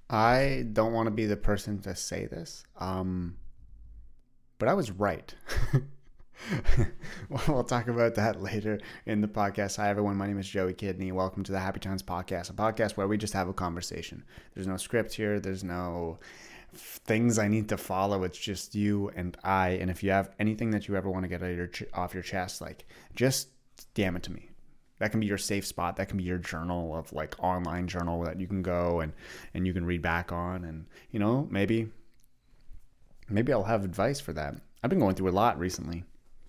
I don't want to be the person to say this, but I was right. We'll talk about that later in the podcast. Hi, everyone. My name is Joey Kidney. Welcome to the Happy Times Podcast, a podcast where we just have a conversation. There's no script here. There's no things I need to follow. It's just you and I. And if you have anything that you ever want to get off your chest, like, just damn it to me. That can be your safe spot. That can be your journal of like online journal that you can go and you can read back on. And, you know, maybe I'll have advice for that. I've been going through a lot recently,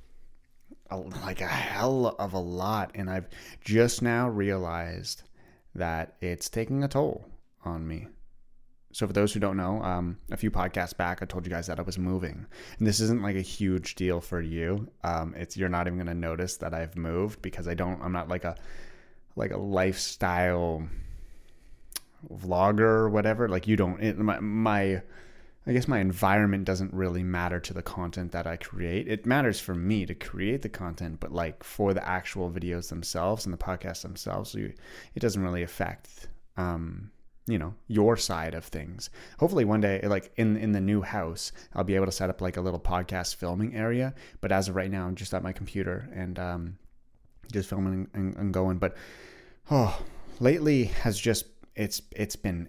like a hell of a lot. And I've just now realized that it's taking a toll on me. So for those who don't know, a few podcasts back, I told you guys that I was moving, and this isn't like a huge deal for you. You're not even going to notice that I've moved because I'm not like a lifestyle vlogger or whatever. Like you don't, I guess my environment doesn't really matter to the content that I create. It matters for me to create the content, but like for the actual videos themselves and the podcasts themselves, it doesn't really affect, your side of things. Hopefully one day, like in the new house, I'll be able to set up like a little podcast filming area. But as of right now, I'm just at my computer and just filming and going. But lately has just it's been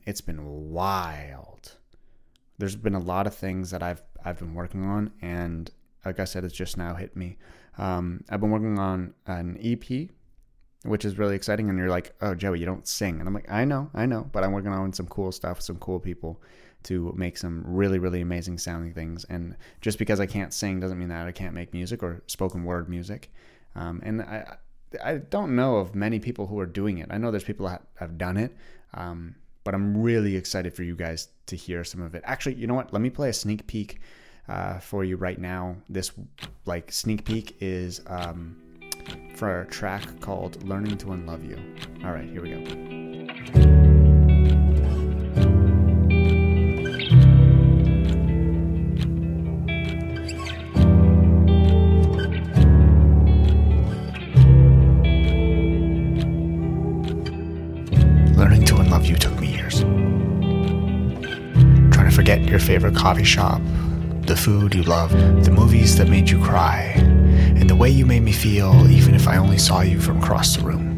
wild. There's been a lot of things that I've been working on, and like I said, it's just now hit me. I've been working on an EP, which is really exciting. And you're like, oh, Joey, you don't sing. And I'm like, I know, but I'm working on some cool stuff, some cool people to make some really, really amazing sounding things. And just because I can't sing doesn't mean that I can't make music or spoken word music. And I don't know of many people who are doing it. I know there's people that have done it, but I'm really excited for you guys to hear some of it. Actually, you know what? Let me play a sneak peek for you right now. This sneak peek is for a track called Learning to Unlove You. All right, here we go. Learning to unlove you took me years. Trying to forget your favorite coffee shop, the food you loved, the movies that made you cry, and the way you made me feel, even if I only saw you from across the room.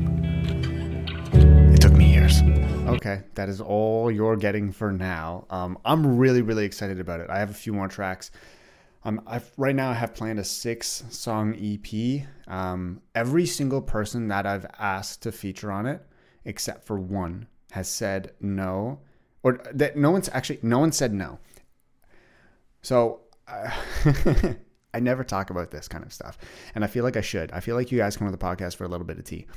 It took me years. Okay, that is all you're getting for now. I'm really, really excited about it. I have a few more tracks. Right now I have planned a 6-song EP. Every single person that I've asked to feature on it, except for one, has said no, or that no one said no. So I never talk about this kind of stuff, and I feel like I should. I feel like you guys come to the podcast for a little bit of tea.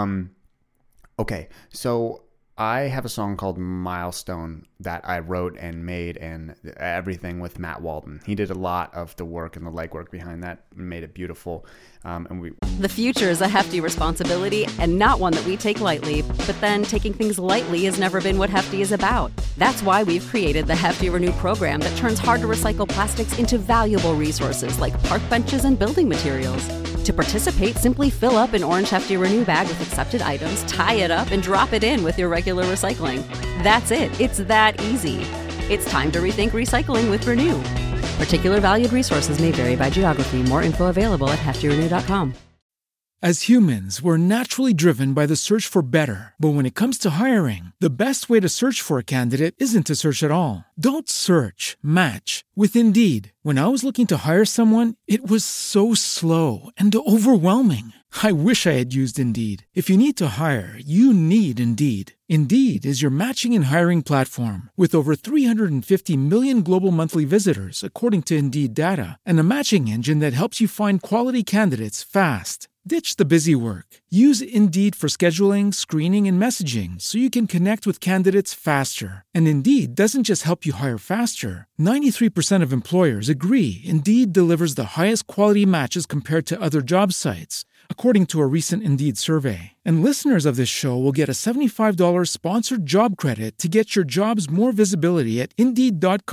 Okay, so I have a song called Milestone that I wrote and made and everything with Matt Walden. He did a lot of the work and the legwork behind that and made it beautiful. The future is a hefty responsibility and not one that we take lightly. But then taking things lightly has never been what Hefty is about. That's why we've created the Hefty Renew program that turns hard-to-recycle plastics into valuable resources like park benches and building materials. To participate, simply fill up an orange Hefty Renew bag with accepted items, tie it up, and drop it in with your regular recycling. That's it. It's that easy. It's time to rethink recycling with Renew. Particular valued resources may vary by geography. More info available at heftyrenew.com. As humans, we're naturally driven by the search for better. But when it comes to hiring, the best way to search for a candidate isn't to search at all. Don't search, match with Indeed. When I was looking to hire someone, it was so slow and overwhelming. I wish I had used Indeed. If you need to hire, you need Indeed. Indeed is your matching and hiring platform with over 350 million global monthly visitors, according to Indeed data, and a matching engine that helps you find quality candidates fast. Ditch the busy work. Use Indeed for scheduling, screening, and messaging so you can connect with candidates faster. And Indeed doesn't just help you hire faster. 93% of employers agree Indeed delivers the highest quality matches compared to other job sites, according to a recent Indeed survey. And listeners of this show will get a $75 sponsored job credit to get your jobs more visibility at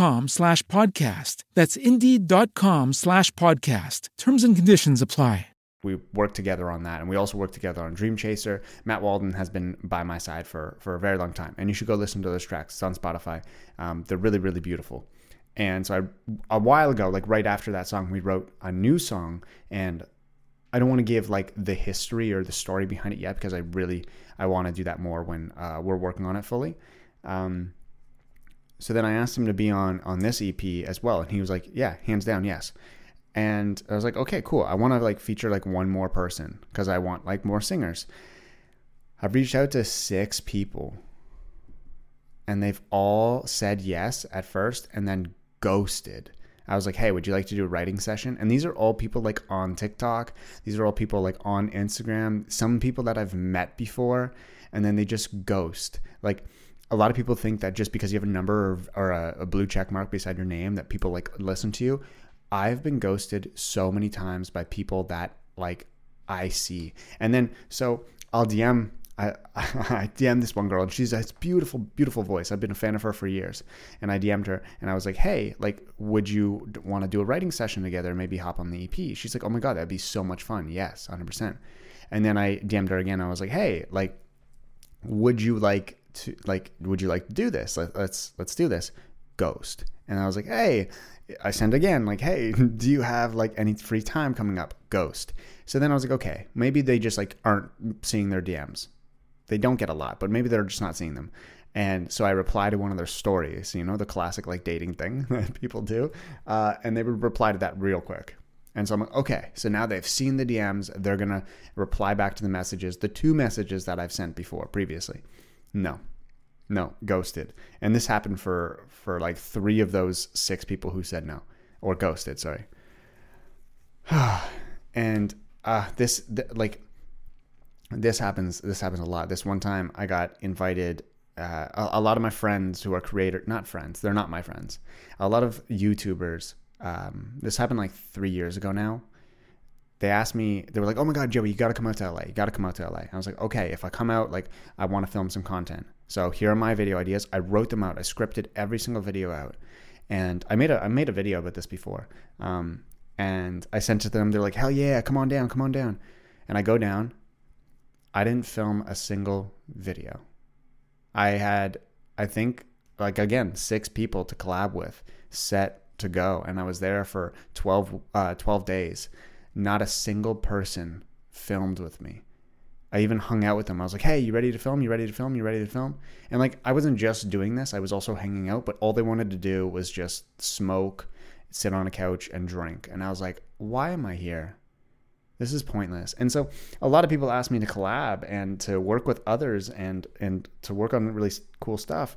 Indeed.com/podcast. That's Indeed.com/podcast. Terms and conditions apply. we worked together on that. And we also worked together on Dream Chaser. Matt Walden has been by my side for a very long time. And you should go listen to those tracks. It's on Spotify. They're really, really beautiful. And so a while ago, like right after that song, we wrote a new song. And I don't want to give like the history or the story behind it yet, because I want to do that more when we're working on it fully. So then I asked him to be on this EP as well. And he was like, yeah, hands down, yes. And I was like, okay, cool. I want to like feature like one more person because I want like more singers. I've reached out to 6 people and they've all said yes at first and then ghosted. I was like, hey, would you like to do a writing session? And these are all people like on TikTok. These are all people like on Instagram. Some people that I've met before, and then they just ghost. Like a lot of people think that just because you have a number or a blue check mark beside your name that people like listen to you. I've been ghosted so many times by people that like I see. And then, so I'll DM, I DM'd this one girl and she's this beautiful, beautiful voice. I've been a fan of her for years. And I DM'd her and I was like, hey, like, would you want to do a writing session together? Maybe hop on the EP. She's like, oh my God, that'd be so much fun. Yes, 100%. And then I DM'd her again. I was like, hey, like, would you like to do this? Let's do this. Ghost. And I was like, hey, I sent again, like, hey, do you have like any free time coming up? Ghost. So then I was like, okay, maybe they just like aren't seeing their DMs. They don't get a lot, but maybe they're just not seeing them. And so I replied to one of their stories, you know, the classic like dating thing that people do. And they would reply to that real quick. And so I'm like, okay, so now they've seen the DMs. They're going to reply back to the messages, the 2 messages that I've sent before previously. No, ghosted. And this happened for like 3 of those 6 people who said no, or ghosted, sorry. And this happens a lot. This one time I got invited, a lot of my friends who are not friends, they're not my friends. A lot of YouTubers, this happened like 3 years ago now. They asked me, they were like, oh my God, Joey, you got to come out to LA. I was like, okay, if I come out, like I want to film some content. So here are my video ideas. I wrote them out. I scripted every single video out. And I made a video about this before. And I sent it to them. They're like, hell yeah, come on down. And I go down. I didn't film a single video. I had, I think, like again, 6 people to collab with, set to go. And I was there for 12 days. Not a single person filmed with me. I even hung out with them. I was like, hey, you ready to film? And like, I wasn't just doing this. I was also hanging out, but all they wanted to do was just smoke, sit on a couch and drink. And I was like, why am I here? This is pointless. And so a lot of people asked me to collab and to work with others and to work on really cool stuff.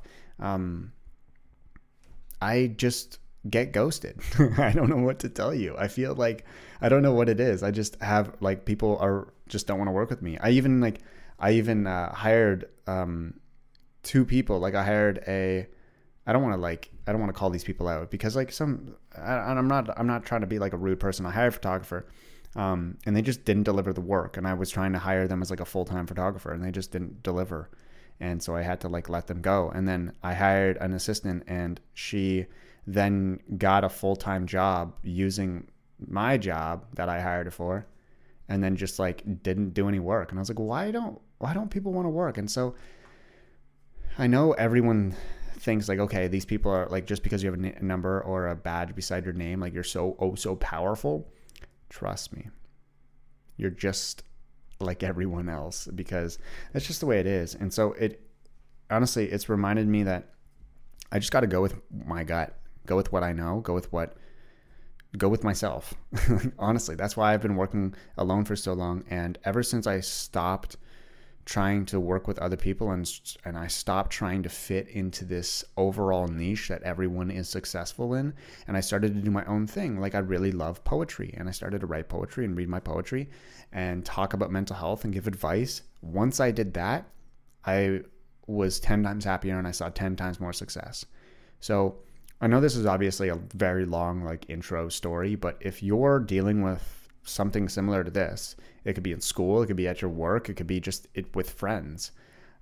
I just get ghosted. I don't know what to tell you. I feel like, I don't know what it is. I just have like, people just don't want to work with me. I even hired 2 people. Like I hired I don't want to call these people out because like I'm not trying to be like a rude person. I hired a photographer, and they just didn't deliver the work. And I was trying to hire them as like a full-time photographer and they just didn't deliver. And so I had to like let them go. And then I hired an assistant and she then got a full-time job using my job that I hired her for, and then just like didn't do any work. And I was like, why don't people want to work? And so I know everyone thinks like, okay, these people are like, just because you have a number or a badge beside your name, like you're so powerful. Trust me, you're just like everyone else, because that's just the way it is. And so honestly, it's reminded me that I just got to go with my gut. Go with what I know, go with myself. Honestly, that's why I've been working alone for so long. And ever since I stopped trying to work with other people and I stopped trying to fit into this overall niche that everyone is successful in, and I started to do my own thing. Like I really love poetry, and I started to write poetry and read my poetry and talk about mental health and give advice. Once I did that, I was 10 times happier and I saw 10 times more success. So I know this is obviously a very long like intro story, but if you're dealing with something similar to this, it could be in school, it could be at your work, it could be just with friends.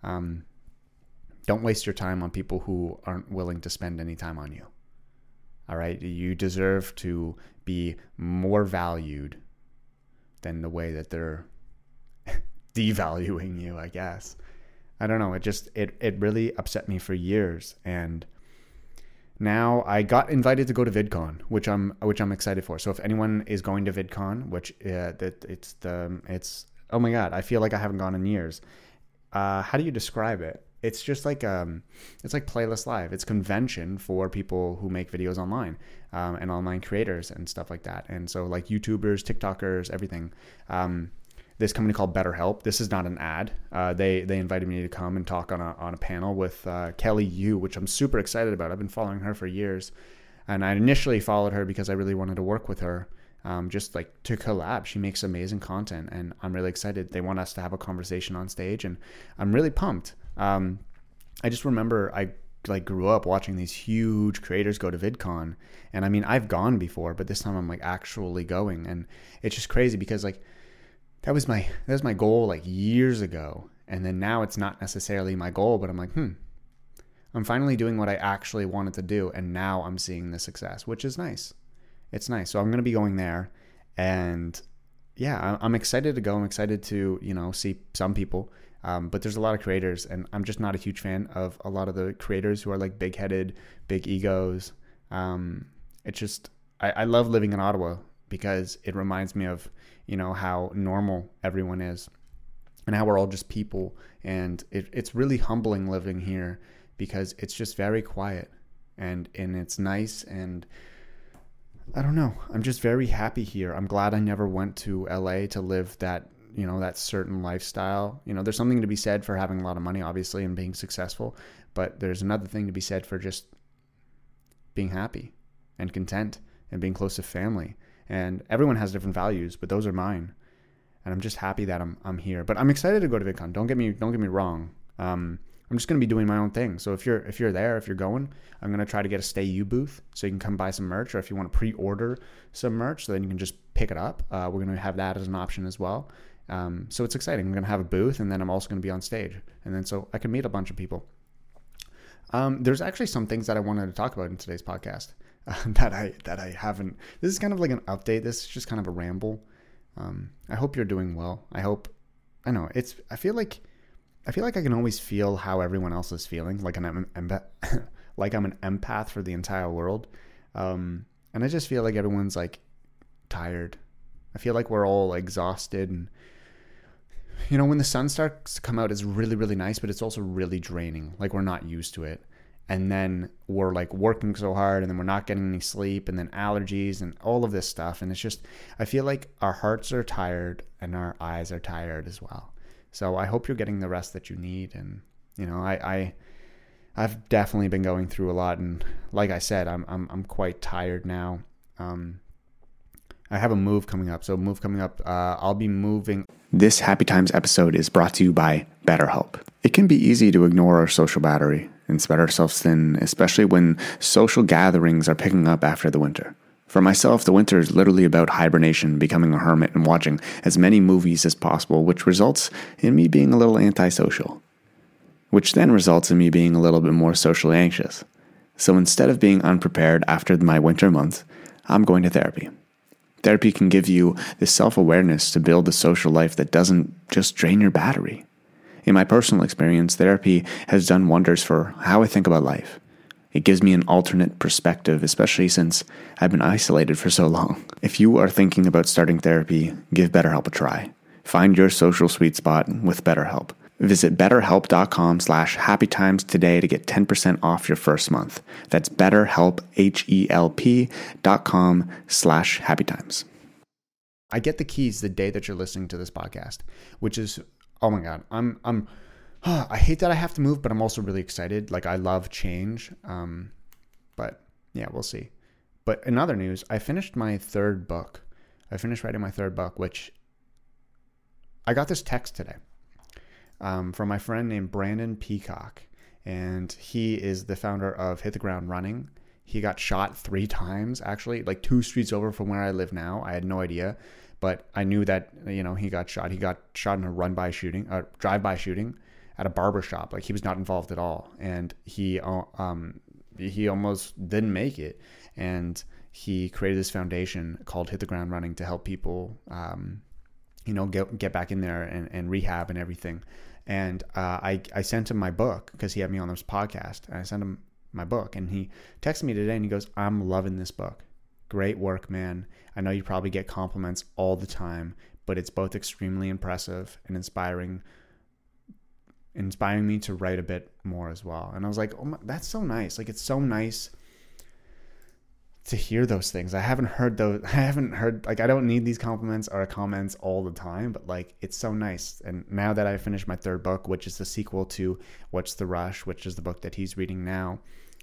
Don't waste your time on people who aren't willing to spend any time on you. All right. You deserve to be more valued than the way that they're devaluing you, I guess. I don't know. It really upset me for years. And now I got invited to go to VidCon, which I'm excited for. So if anyone is going to VidCon, which it's oh my God, I feel like I haven't gone in years. How do you describe it? It's just like it's like Playlist Live. It's convention for people who make videos online, and online creators and stuff like that. And so like YouTubers, TikTokers, everything. This company called BetterHelp. This is not an ad. They invited me to come and talk on a panel with Kelly Yu, which I'm super excited about. I've been following her for years, and I initially followed her because I really wanted to work with her, just like to collab. She makes amazing content, and I'm really excited. They want us to have a conversation on stage, and I'm really pumped. I just remember I like grew up watching these huge creators go to VidCon, and I mean I've gone before, but this time I'm like actually going, and it's just crazy because like that was my goal like years ago, and then now it's not necessarily my goal, but I'm like I'm finally doing what I actually wanted to do, and now I'm seeing the success, which is nice. It's nice. So I'm gonna be going there, and yeah, I'm excited to go. I'm excited to see some people. But there's a lot of creators, and I'm just not a huge fan of a lot of the creators who are like big-headed, big egos. It's just, I love living in Ottawa because it reminds me of, how normal everyone is and how we're all just people. And it's really humbling living here because it's just very quiet and it's nice. And I don't know, I'm just very happy here. I'm glad I never went to LA to live that certain lifestyle. There's something to be said for having a lot of money, obviously, and being successful, but there's another thing to be said for just being happy and content and being close to family. And everyone has different values, but those are mine. And I'm just happy that I'm here. But I'm excited to go to VidCon. Don't get me wrong. I'm just going to be doing my own thing. So if you're there, if you're going, I'm going to try to get a Stay You booth so you can come buy some merch, or if you want to pre-order some merch, so then you can just pick it up. We're going to have that as an option as well. So it's exciting. I'm going to have a booth, and then I'm also going to be on stage, and then so I can meet a bunch of people. There's actually some things that I wanted to talk about in today's podcast that I haven't. This is kind of like an update. This is just kind of a ramble. I hope you're doing well. I feel like I can always feel how everyone else is feeling, like like I'm an empath for the entire world. And I just feel like everyone's like tired. I feel like we're all exhausted, and when the sun starts to come out, it's really, really nice, but it's also really draining. Like we're not used to it. And then we're like working so hard, and then we're not getting any sleep, and then allergies and all of this stuff. And it's just, I feel like our hearts are tired and our eyes are tired as well. So I hope you're getting the rest that you need. And, I've definitely been going through a lot. And like I said, I'm quite tired now. I have a move coming up. I'll be moving. This Happy Times episode is brought to you by BetterHelp. It can be easy to ignore our social battery and spread ourselves thin, especially when social gatherings are picking up after the winter. For myself, the winter is literally about hibernation, becoming a hermit, and watching as many movies as possible, which results in me being a little antisocial, which then results in me being a little bit more socially anxious. So instead of being unprepared after my winter months, I'm going to therapy. Therapy can give you the self-awareness to build a social life that doesn't just drain your battery. In my personal experience, therapy has done wonders for how I think about life. It gives me an alternate perspective, especially since I've been isolated for so long. If you are thinking about starting therapy, give BetterHelp a try. Find your social sweet spot with BetterHelp. Visit betterhelp.com/happytimes today to get 10% off your first month. That's betterhelp, HELP.com/happytimes. I get the keys the day that you're listening to this podcast, which is, oh my God, I hate that I have to move, but I'm also really excited. Like I love change. But yeah, we'll see. But in other news, I finished my third book. I finished writing my third book, which I got this text today. From my friend named Brandon Peacock, and he is the founder of Hit the Ground Running. He got shot 3 times, actually, like 2 streets over from where I live now. I had no idea, but I knew that, he got shot. He got shot in a drive-by shooting at a barber shop. Like he was not involved at all, and he almost didn't make it. And he created this foundation called Hit the Ground Running to help people get back in there and rehab and everything. And I sent him my book because he had me on this podcast. And I sent him my book, and he texted me today and he goes, "I'm loving this book. Great work, man. I know you probably get compliments all the time, but it's both extremely impressive and inspiring me to write a bit more as well." And I was like, "Oh, that's so nice." Like, it's so nice to hear those things. I haven't heard, like, I don't need these compliments or comments all the time, but like, it's so nice. And now that I finished my third book, which is the sequel to What's the Rush, which is the book that he's reading now,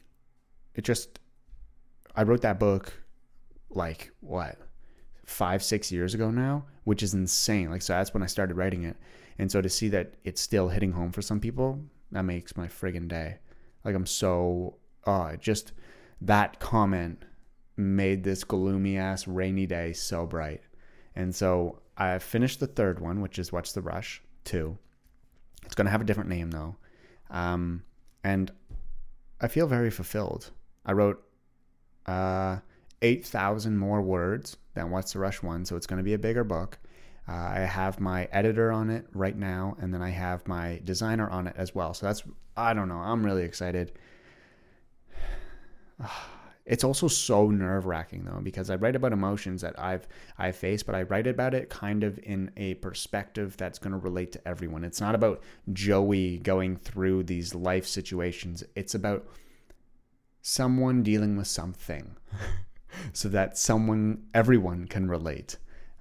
I wrote that book like 5-6 years ago now, which is insane. Like, so that's when I started writing it. And so to see that it's still hitting home for some people, that makes my friggin' day. Like, I'm so, just that comment made this gloomy ass rainy day so bright. And so I finished the third one, which is What's the Rush 2. It's going to have a different name though. And I feel very fulfilled. I wrote 8,000 more words than What's the Rush 1. So it's going to be a bigger book. I have my editor on it right now, and then I have my designer on it as well. So I don't know. I'm really excited. It's also so nerve-wracking though, because I write about emotions that I've faced, but I write about it kind of in a perspective that's going to relate to everyone. It's not about Joey going through these life situations. It's about someone dealing with something so that everyone can relate.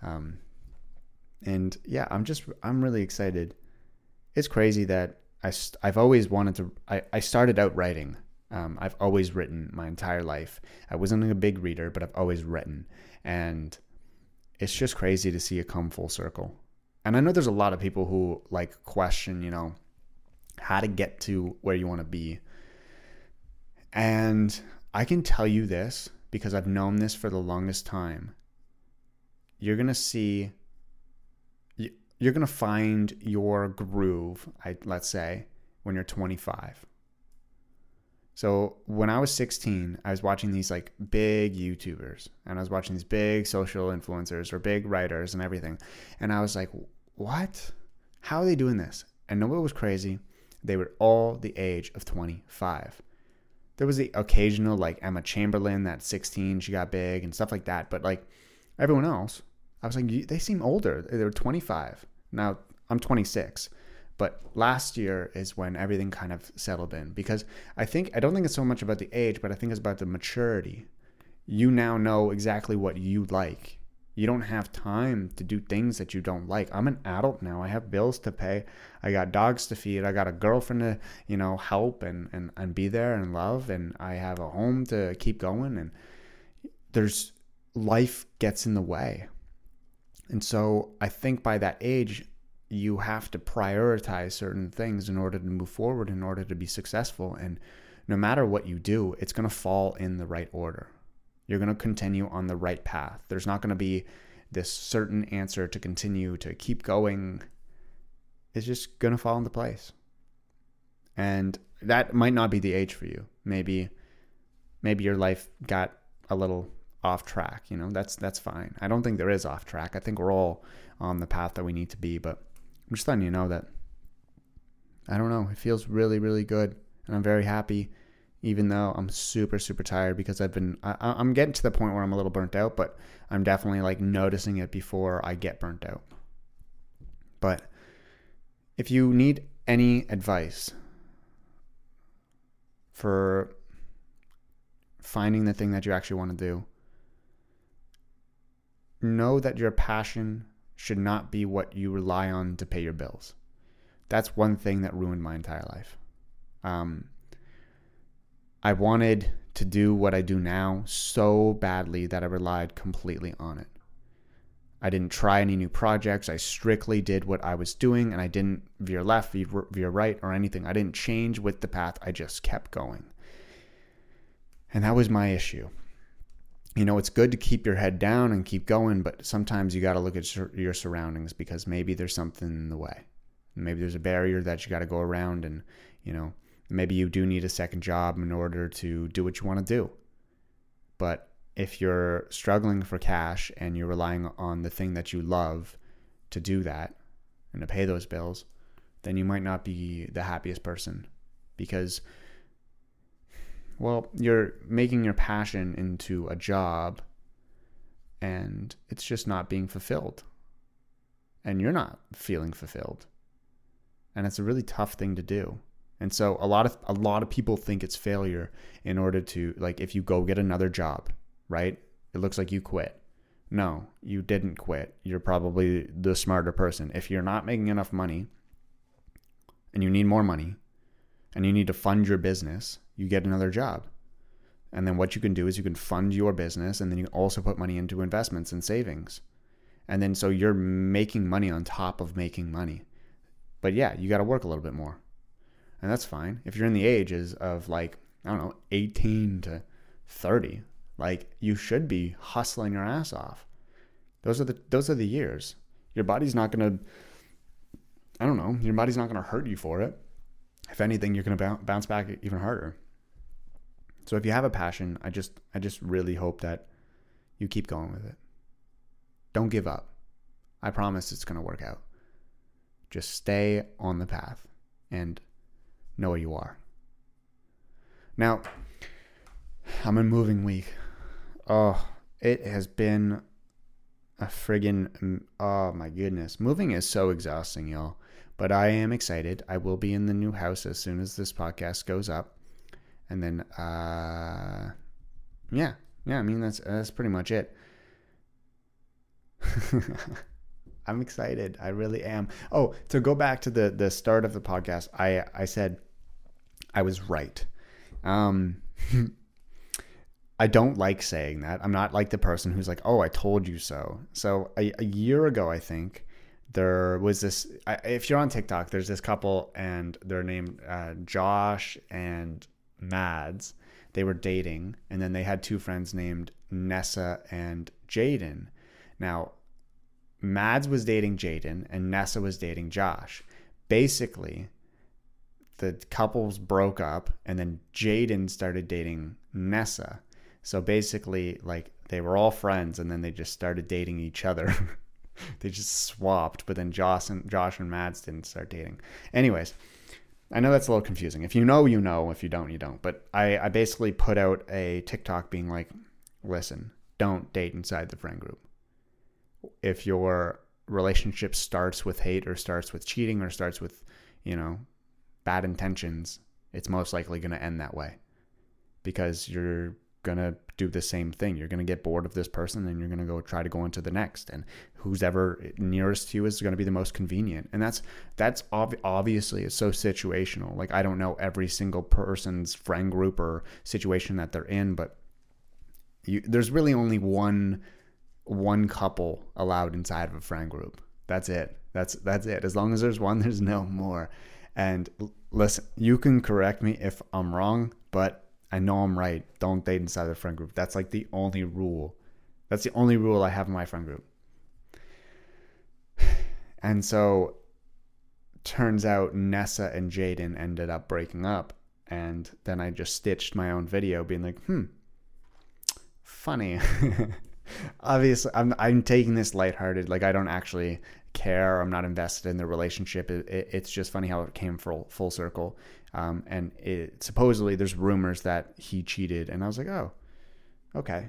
And yeah, I'm really excited. It's crazy that I've always wanted to, I started out writing. I've always written my entire life. I wasn't a big reader, but I've always written. And it's just crazy to see it come full circle. And I know there's a lot of people who like question, how to get to where you want to be. And I can tell you this because I've known this for the longest time. You're going to find your groove, let's say, when you're 25. So when I was 16, I was watching these like big YouTubers, and I was watching these big social influencers or big writers and everything. And I was like, what? How are they doing this? And know what was crazy? They were all the age of 25. There was the occasional like Emma Chamberlain, that 16, she got big and stuff like that. But like everyone else, I was like, they seem older. They were 25. Now I'm 26. But last year is when everything kind of settled in, because I don't think it's so much about the age, but I think it's about the maturity. You now know exactly what you like. You don't have time to do things that you don't like. I'm an adult now. I have bills to pay. I got dogs to feed. I got a girlfriend to, help and be there and love. And I have a home to keep going. And life gets in the way. And so I think by that age, you have to prioritize certain things in order to move forward, in order to be successful. And no matter what you do, it's going to fall in the right order. You're going to continue on the right path. There's not going to be this certain answer to continue to keep going. It's just going to fall into place. And that might not be the age for you. Maybe your life got a little off track. That's fine. I don't think there is off track. I think we're all on the path that we need to be, but I'm just letting you know that, I don't know, it feels really, really good. And I'm very happy, even though I'm super, super tired, because I'm getting to the point where I'm a little burnt out, but I'm definitely like noticing it before I get burnt out. But if you need any advice for finding the thing that you actually want to do, know that your passion should not be what you rely on to pay your bills. That's one thing that ruined my entire life. I wanted to do what I do now so badly that I relied completely on it. I didn't try any new projects. I strictly did what I was doing, and I didn't veer left, veer right, or anything. I didn't change with the path. I just kept going. And that was my issue. It's good to keep your head down and keep going, but sometimes you got to look at your surroundings, because maybe there's something in the way. Maybe there's a barrier that you got to go around, and, maybe you do need a second job in order to do what you want to do. But if you're struggling for cash and you're relying on the thing that you love to do that and to pay those bills, then you might not be the happiest person, because, well, you're making your passion into a job and it's just not being fulfilled. And you're not feeling fulfilled. And it's a really tough thing to do. And so a lot of people think it's failure in order to, like, if you go get another job, right? It looks like you quit. No, you didn't quit. You're probably the smarter person. If you're not making enough money and you need more money and you need to fund your business, you get another job. And then what you can do is you can fund your business, and then you can also put money into investments and savings. And then so you're making money on top of making money. But yeah, you got to work a little bit more. And that's fine. If you're in the ages of, like, I don't know, 18 to 30, like, you should be hustling your ass off. Those are the years. Your body's not going to, I don't know, your body's not going to hurt you for it. If anything, you're going to bounce back even harder. So if you have a passion, I just really hope that you keep going with it. Don't give up. I promise it's going to work out. Just stay on the path and know where you are. Now, I'm in moving week. Oh, it has been a friggin', oh my goodness. Moving is so exhausting, y'all. But I am excited. I will be in the new house as soon as this podcast goes up. And then, yeah, I mean, that's pretty much it. I'm excited. I really am. Oh, to go back to the start of the podcast, I said I was right. I don't like saying that. I'm not like the person who's like, oh, I told you so. So a year ago, I think, there was this, if you're on TikTok, there's this couple, and they're named Josh and Mads. They were dating, and then they had two friends named Nessa and Jaden. Now, Mads was dating Jaden and Nessa was dating Josh. Basically, the couples broke up, and then Jaden started dating Nessa. So basically, like, they were all friends, and then they just started dating each other. They just swapped, but then Josh and Mads didn't start dating. Anyways, I know that's a little confusing. If you know, you know. If you don't, you don't. But I basically put out a TikTok being like, listen, don't date inside the friend group. If your relationship starts with hate, or starts with cheating, or starts with, bad intentions, it's most likely going to end that way, because you're going to do the same thing. You're going to get bored of this person, and you're going to try to go into the next, and who's ever nearest to you is going to be the most convenient. And that's obviously, it's so situational. Like, I don't know every single person's friend group or situation that they're in, but there's really only one couple allowed inside of a friend group. That's it. That's it. As long as there's one, there's no more. And listen, you can correct me if I'm wrong, but I know I'm right. Don't date inside the friend group. That's like the only rule. That's the only rule I have in my friend group. And so, turns out Nessa and Jaden ended up breaking up. And then I just stitched my own video being like, funny. Obviously, I'm taking this lighthearted. Like, I don't actually care. I'm not invested in the relationship. It's just funny how it came full circle. And supposedly there's rumors that he cheated, and I was like, oh, okay.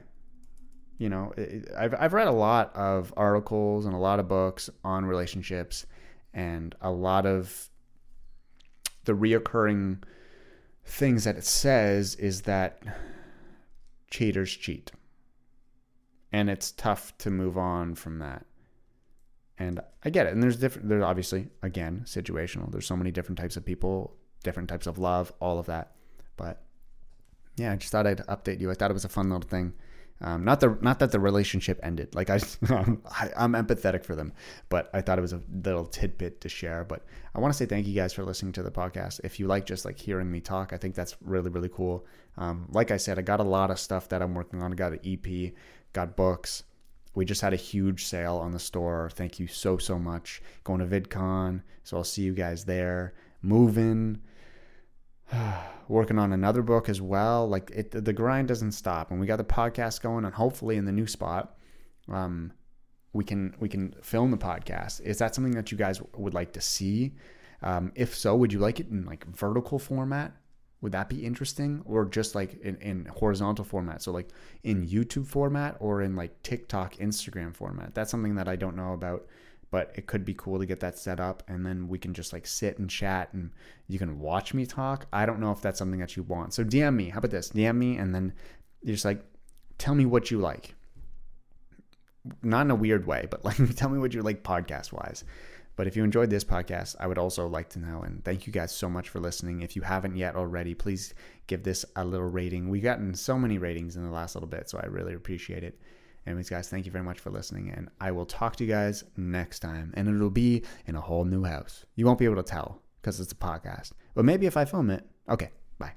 I've read a lot of articles and a lot of books on relationships, and a lot of the reoccurring things that it says is that cheaters cheat. And it's tough to move on from that. And I get it. And there's obviously, again, situational. There's so many different types of people, different types of love, all of that. But yeah, I just thought I'd update you. I thought it was a fun little thing. Not that the relationship ended. Like, I'm empathetic for them, but I thought it was a little tidbit to share. But I want to say thank you guys for listening to the podcast. If you like just like hearing me talk, I think that's really, really cool. Like I said, I got a lot of stuff that I'm working on. I got an EP, got books. We just had a huge sale on the store. Thank you so much. Going to VidCon, so I'll see you guys there. Moving. Working on another book as well. Like, the grind doesn't stop, and we got the podcast going, and hopefully in the new spot. we can film the podcast. Is that something that you guys would like to see? If so, would you like it in like vertical format? Would that be interesting? Or just like in horizontal format? So like in YouTube format or in like TikTok, Instagram format? That's something that I don't know about, but it could be cool to get that set up, and then we can just like sit and chat and you can watch me talk. I don't know if that's something that you want. So DM me. How about this? DM me, and then you're just like, tell me what you like. Not in a weird way, but like tell me what you like podcast wise. But if you enjoyed this podcast, I would also like to know, and thank you guys so much for listening. If you haven't yet already, please give this a little rating. We've gotten so many ratings in the last little bit, so I really appreciate it. Anyways, guys, thank you very much for listening, and I will talk to you guys next time, and it'll be in a whole new house. You won't be able to tell because it's a podcast, but maybe if I film it. Okay, bye.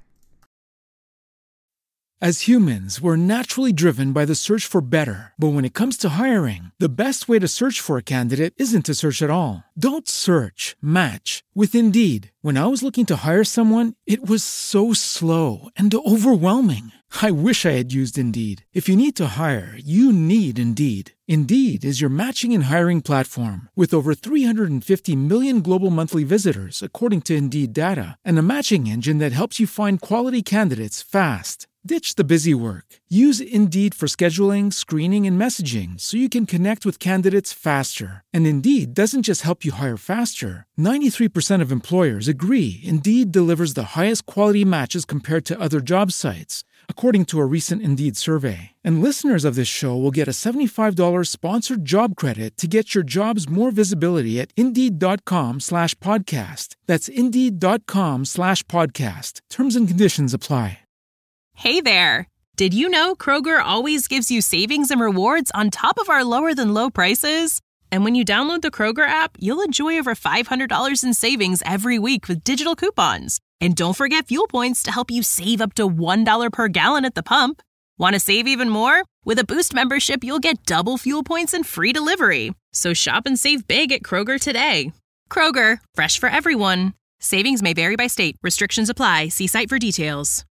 As humans, we're naturally driven by the search for better. But when it comes to hiring, the best way to search for a candidate isn't to search at all. Don't search, match with Indeed. When I was looking to hire someone, it was so slow and overwhelming. I wish I had used Indeed. If you need to hire, you need Indeed. Indeed is your matching and hiring platform with over 350 million global monthly visitors, according to Indeed data, and a matching engine that helps you find quality candidates fast. Ditch the busy work. Use Indeed for scheduling, screening, and messaging so you can connect with candidates faster. And Indeed doesn't just help you hire faster. 93% of employers agree Indeed delivers the highest quality matches compared to other job sites, according to a recent Indeed survey. And listeners of this show will get a $75 sponsored job credit to get your jobs more visibility at Indeed.com/podcast. That's Indeed.com/podcast. Terms and conditions apply. Hey there! Did you know Kroger always gives you savings and rewards on top of our lower-than-low prices? And when you download the Kroger app, you'll enjoy over $500 in savings every week with digital coupons. And don't forget fuel points to help you save up to $1 per gallon at the pump. Want to save even more? With a Boost membership, you'll get double fuel points and free delivery. So shop and save big at Kroger today. Kroger, fresh for everyone. Savings may vary by state. Restrictions apply. See site for details.